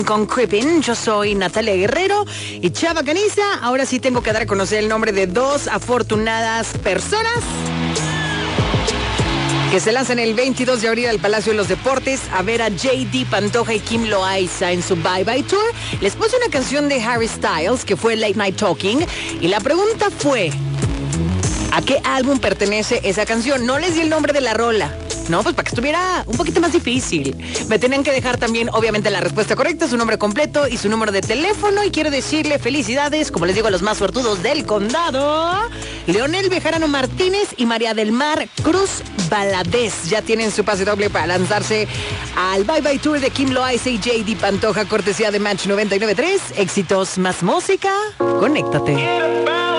Con Creeping, yo soy Natalia Guerrero y Chava Caniza. Ahora sí tengo que dar a conocer el nombre de dos afortunadas personas que se lanzan el 22 de abril al Palacio de los Deportes a ver a J.D. Pantoja y Kim Loaiza en su Bye Bye Tour. Les puse una canción de Harry Styles que fue Late Night Talking y la pregunta fue: ¿a qué álbum pertenece esa canción? No les di el nombre de la rola. No, pues para que estuviera un poquito más difícil. Me tenían que dejar también, obviamente, la respuesta correcta, su nombre completo y su número de teléfono. Y quiero decirle felicidades, como les digo, a los más suertudos del condado: Leonel Bejarano Martínez y María del Mar Cruz Valadez. Ya tienen su pase doble para lanzarse al Bye Bye Tour de Kim Loaiza y J.D. Pantoja, cortesía de Match 99.3. Éxitos más música. Conéctate.